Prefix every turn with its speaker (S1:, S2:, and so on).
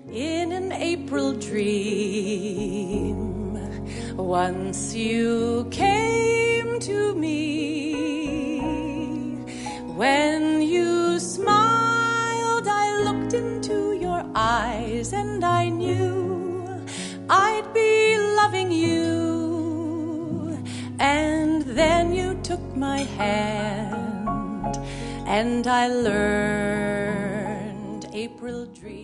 S1: in an April dream. Once you came to me. When you smiled, I looked into your eyes, and I knew I'd be loving you. And then you took my hand, and I learned April dream.